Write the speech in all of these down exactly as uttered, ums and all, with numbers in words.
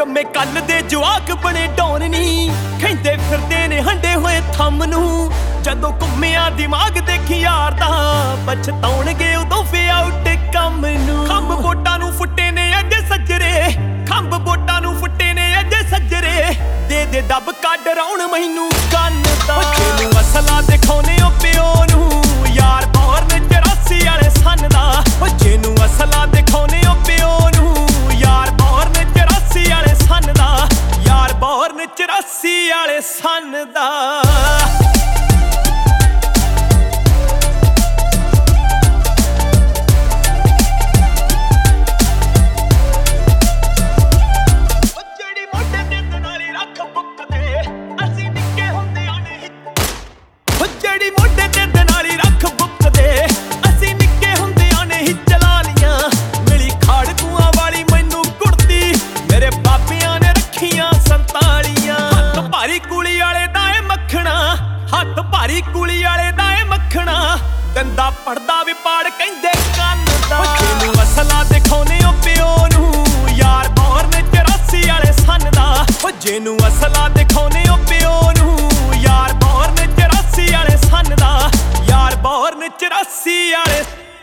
ਜੰਮੇ ਕੱਲ ਦੇ ਜਵਾਕ ਬਣੇ ਡੌਨ ਨੀ, ਕਹਿੰਦੇ ਫਿਰਦੇ ਨੇ ਹੰਡੇ ਹੋਏ ਥੰਮ ਨੂੰ। ਜਦੋਂ ਘੁੰਮਿਆ ਦਿਮਾਗ ਦੇਖੀ ਯਾਰ ਦਾ, ਪਛਤਾਉਣਗੇ ਉਦੋਂ ਫੇ ਆਊਟ ਕੰਮ ਨੂੰ। ਖੰਭ ਵੋਟਾਂ ਨੂੰ ਫੁੱਟੇ ਨੇ ਅੱਜ ਸੱਜਰੇ, ਖੰਭ ਵੋਟਾਂ ਨੂੰ ਫੁੱਟੇ ਨੇ ਅੱਜ ਸੱਜਰੇ। ਦੇ ਦੇ ਦੱਬ ਕੱਢ ਰੌਣ ਮੈਨੂੰ ਕੰਨ ਦਾ, ਜਿਹਨੂੰ ਅਸਲਾ ਦਿਖਾਉਨੇ ਓ ਪਿਓ ਨੂੰ। ਯਾਰ ਬੌਰਨ ਚੁਰਾਸੀ ਵਾਲੇ ਸੰਨ ਦਾ, ਜਿਹਨੂੰ ਅਸਲਾ ਦਿਖਾਉਨੇ ਓ ਪਿਓ ਨੂੰ। ਯਾਰ ਬੌਰਨ ਚੁਰਾਸੀ ਵਾਲੇ ਸੰਨ ਦਾ, ਯਾਰ ਬੌਰਨ ਚੁਰਾਸੀ ਵਾਲੇ ਸੰਨ ਦਾ। ਜਿਹੜੀ ਮੋਢੇ ਤੇ ਦਨਾਲੀ ਰੱਖ ਬੁੱਕਦੇ, ਅਸੀਂ ਨਿੱਕੇ ਹੁੰਦਿਆਂ ਨੇ ਹੀ ਚਲਾ ਲੀਆਂ। ਮਿਲੀ ਖਾੜਕੂਆਂ ਵਾਲੀ ਮੈਨੂੰ ਕੁੜਤੀ, ਮੇਰੇ ਬਾਬਿਆਂ ਨੇ ਰੱਖੀਆਂ ਸੰਤਾਲੀਆਂ। ਹੱਥ ਭਾਰੀ ਕੁਲੀ ਵਾਲੇ ਦਾ ਏ ਮੱਖਣਾ, ਹੱਥ ਭਾਰੀ ਕੁਲੀ ਵਾਲੇ ਦਾ ਏ ਮੱਖਣਾ। ਗੰਦਾ ਪੜਦਾ ਵਿਪਾੜ ਕਹਿੰਦੇ ਕੰਨ ਦਾ, ਜਿਹਨੂੰ ਅਸਲਾ ਦਿਖਾਉਨੇ ਓ ਪਿਓ ਨੂੰ। ਯਾਰ ਬੌਰਨ ਚੁਰਾਸੀ ਵਾਲੇ ਸੰਨ ਦਾ, ਜਿਹਨੂੰ ਅਸਲਾ ਦਿਖਾਉਨੇ ਓ ਪਿਓ ਨੂੰ। ਯਾਰ ਬੌਰਨ ਚੁਰਾਸੀ ਵਾਲੇ ਸੰਨ ਦਾ, ਯਾਰ ਬੌਰਨ ਚੁਰਾਸੀ ਵਾਲੇ।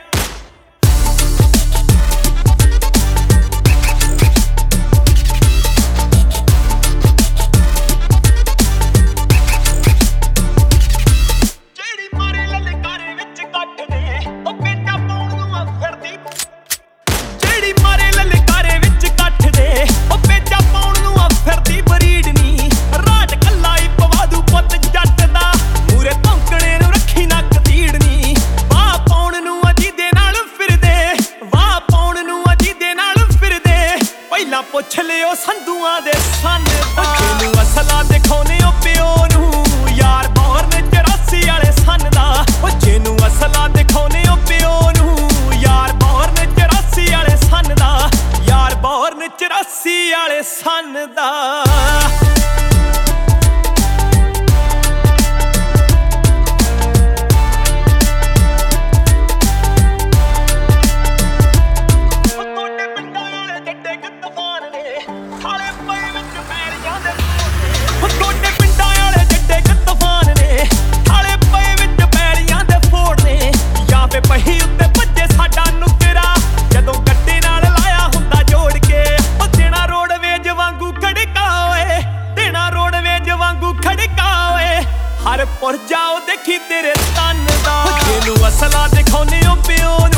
ਜਿਹੜੀ ਮਾਰੇ ਲਲਕਾਰੇ ਵਿੱਚ ਕੱਟ ਦੇ, ਉਹ ਪੇਟਾ ਪਾਉਣ ਨੂੰ ਆ ਫਿਰਦੀ। ਜਿਹੜੀ ਮਾਰੇ ਲਲਕਾਰੇ ਵਿੱਚ ਕੱਟ ਦੇ, ਉਹ ਪੇਟਾ ਪਾਉਣ ਨੂੰ ਆ ਫਿਰਦੀ ਬਰੀਡ ਨੀ। ਰਾਟ ਕੱਲਾ ਹੀ ਪਵਾ ਦੂ ਪੁੱਤ ਜੱਟ ਦਾ, ਮੂਰੇ ਭੌਂਕਣੇ ਨੂੰ ਰੱਖੀ ਨੱਕ ਤੀੜਨੀ। ਵਾਹ ਪਾਉਣ ਨੂੰ ਅਜੀ ਦੇ ਨਾਲ ਫਿਰਦੇ, ਵਾਹ ਪਾਉਣ ਨੂੰ ਅਜੀ ਦੇ ਨਾਲ ਫਿਰਦੇ। ਪਹਿਲਾਂ ਪੁੱਛ ਲਿਓ ਸੰਧੂਆਂ ਦੇ ਸੰਨ ਦਾ, ਜਿਹਨੂੰ ਅਸਲਾ ਦਿਖਾਉਨੇ ਓ ਪਿਓ ਨੂੰ। ਯਾਰ ਬੌਰਨ ਚੁਰਾਸੀ ਵਾਲੇ ਸੰਨ ਦਾ, ਜਿਹਨੂੰ ਅਸਲਾ ਦਿਖਾਉਨੇ ਓ ਪਿਓ ਨੂੰ। ਯਾਰ ਬੌਰਨ ਚੁਰਾਸੀ ਵਾਲੇ ਸੰਨ ਦਾ, ਯਾਰ ਬੌਰਨ ਚੁਰਾਸੀ ਵਾਲੇ ਸੰਨ ਦਾ। ਪਹੀ ਉੱਤੇ ਭੱਜੇ ਸਾਡਾ ਨੁਕਰਾ, ਜਦੋਂ ਗੱਡੇ ਨਾਲ ਲਾਇਆ ਹੁੰਦਾ ਜੋੜ ਕੇ। ਉਹ ਦੇਣਾ ਰੋਡਵੇਜ ਵਾਂਗੂ ਖੜਕਾ ਓਏ, ਦੇਣਾ ਰੋਡਵੇਜ ਵਾਂਗੂ ਖੜਕਾ ਓਏ। ਹਰ ਪੁਰ ਜਾਓ ਦੇਖੀ ਤੇਰੇ ਤਨ ਦਾ, ਜਿਹਨੂੰ ਅਸਲਾ ਦਿਖਾਉਨੇ ਓ ਪਿਓ।